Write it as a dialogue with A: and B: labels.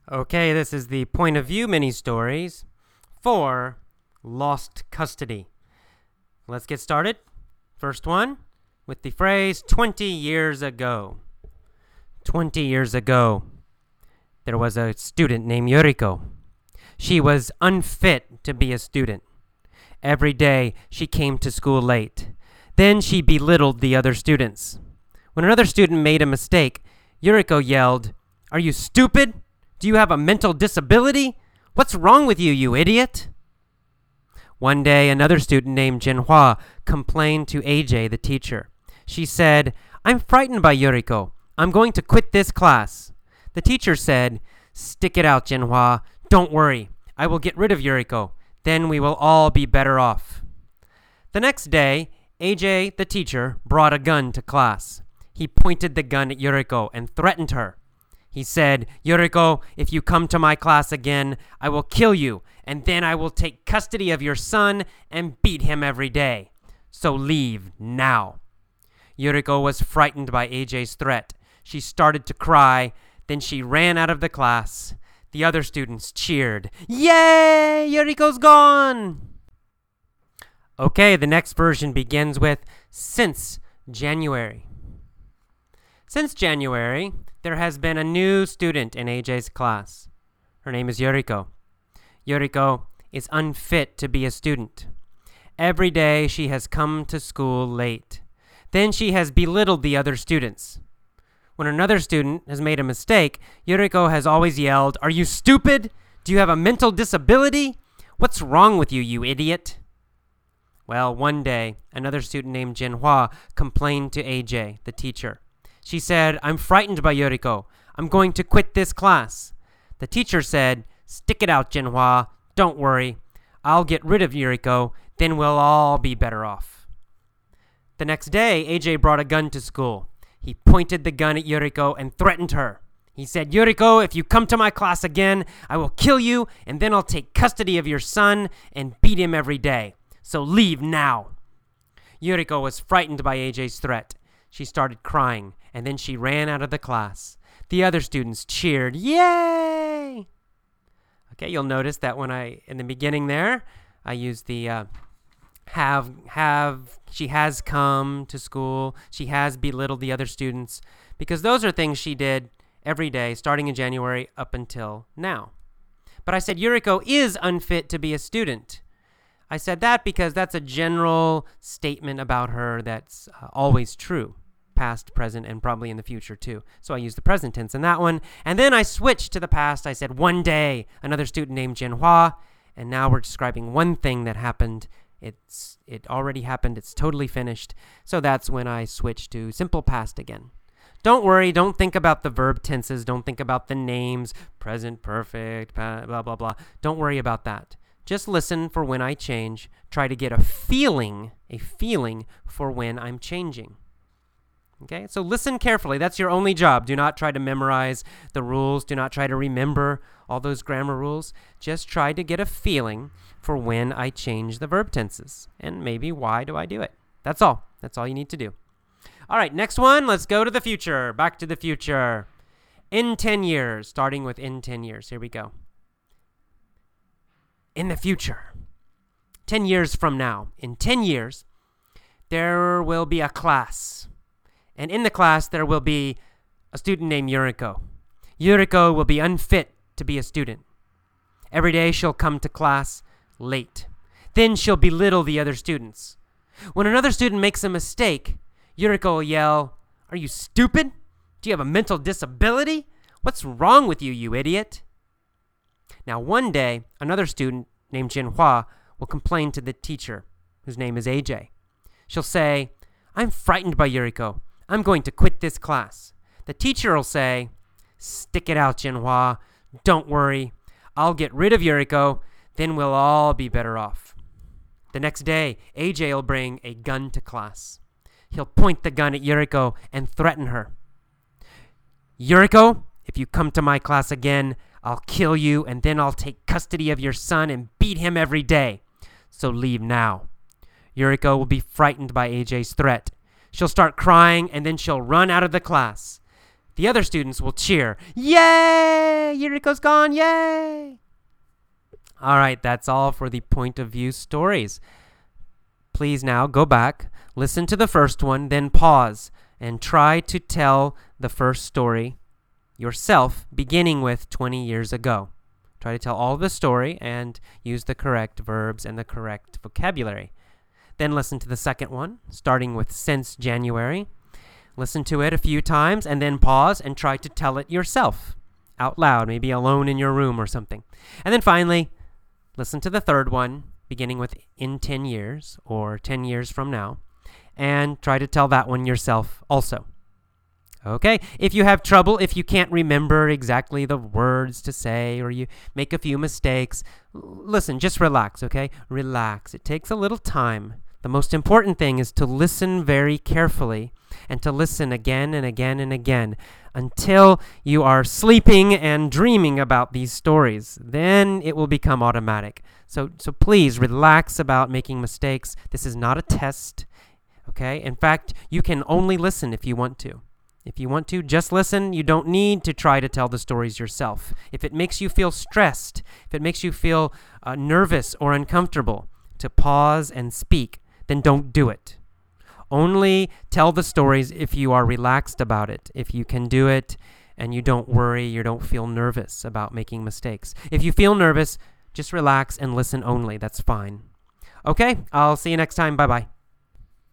A: Okay, this is the point of view mini stories for lost custody. Let's get started. First one with the phrase 20 years ago. 20 years ago, there was a student named Yuriko. She was unfit to be a student. Every day she came to school late. Then she belittled the other students. When another student made a mistake, Yuriko yelled, "Are you stupid? Do you have a mental disability? What's wrong with you, you idiot?" One day, another student named Jinhua complained to AJ, the teacher. She said, "I'm frightened by Yuriko. I'm going to quit this class." The teacher said, "Stick it out, Jinhua. Don't worry. I will get rid of Yuriko. Then we will all be better off." The next day, AJ, the teacher, brought a gun to class. He pointed the gun at Yuriko and threatened her. He said, "Yuriko, if you come to my class again, I will kill you, and then I will take custody of your son and beat him every day. So leave now." Yuriko was frightened by AJ's threat. She started to cry, then she ran out of the class. The other students cheered. "Yay! Yuriko's gone!" Okay, the next version begins with since January. Since January, there has been a new student in AJ's class. Her name is Yuriko. Yuriko is unfit to be a student. Every day she has come to school late. Then she has belittled the other students. When another student has made a mistake, Yuriko has always yelled, "Are you stupid? Do you have a mental disability? What's wrong with you, you idiot?" Well, one day, another student named Jinhua complained to AJ, the teacher. She said, "I'm frightened by Yuriko. I'm going to quit this class." The teacher said, "Stick it out, Jinhua. Don't worry. I'll get rid of Yuriko. Then we'll all be better off." The next day, AJ brought a gun to school. He pointed the gun at Yuriko and threatened her. He said, "Yuriko, if you come to my class again, I will kill you, and then I'll take custody of your son and beat him every day. So leave now." Yuriko was frightened by AJ's threat. She started crying, and then she ran out of the class. The other students cheered, "Yay!" Okay, you'll notice that in the beginning there, I used the she has come to school, she has belittled the other students, because those are things she did every day, starting in January up until now. But I said Yuriko is unfit to be a student. I said that because that's a general statement about her that's always true, past, present, and probably in the future too. So I used the present tense in that one. And then I switched to the past. I said one day, another student named Jinhua, and now we're describing one thing that happened. It already happened. It's totally finished. So that's when I switched to simple past again. Don't worry. Don't think about the verb tenses. Don't think about the names, present, perfect, blah, blah, blah. Don't worry about that. Just listen for when I change. Try to get a feeling for when I'm changing. Okay, so listen carefully. That's your only job. Do not try to memorize the rules. Do not try to remember all those grammar rules. Just try to get a feeling for when I change the verb tenses. And maybe why do I do it? That's all. That's all you need to do. All right, next one. Let's go to the future. Back to the future. In 10 years, starting with in 10 years. Here we go. In the future, 10 years from now, in 10 years, there will be a class. And in the class, there will be a student named Yuriko. Yuriko will be unfit to be a student. Every day she'll come to class late. Then she'll belittle the other students. When another student makes a mistake, Yuriko will yell, "Are you stupid? Do you have a mental disability? What's wrong with you, you idiot?" Now, one day, another student named Jinhua will complain to the teacher, whose name is AJ. She'll say, "I'm frightened by Yuriko. I'm going to quit this class." The teacher will say, "Stick it out, Jinhua. Don't worry. I'll get rid of Yuriko. Then we'll all be better off." The next day, AJ will bring a gun to class. He'll point the gun at Yuriko and threaten her. "Yuriko, if you come to my class again, I'll kill you, and then I'll take custody of your son and beat him every day. So leave now." Yuriko will be frightened by AJ's threat. She'll start crying, and then she'll run out of the class. the other students will cheer, "Yay! Yuriko's gone, yay!" All right, that's all for the point of view stories. Please now go back, listen to the first one, then pause and try to tell the first story yourself, beginning with 20 years ago. Try to tell all the story and use the correct verbs and the correct vocabulary. Then listen to the second one, starting with since January. Listen to it a few times and then pause and try to tell it yourself out loud, maybe alone in your room or something. And then finally, listen to the third one, beginning with in 10 years or 10 years from now, and try to tell that one yourself also. Okay, if you have trouble, if you can't remember exactly the words to say or you make a few mistakes, listen, just relax, okay? Relax. It takes a little time. The most important thing is to listen very carefully and to listen again and again and again until you are sleeping and dreaming about these stories. Then it will become automatic. So please relax about making mistakes. This is not a test, okay? In fact, you can only listen if you want to. If you want to, just listen. You don't need to try to tell the stories yourself. If it makes you feel stressed, if it makes you feel nervous or uncomfortable to pause and speak, then don't do it. Only tell the stories if you are relaxed about it, if you can do it and you don't worry, you don't feel nervous about making mistakes. If you feel nervous, just relax and listen only. That's fine. Okay, I'll see you next time. Bye-bye.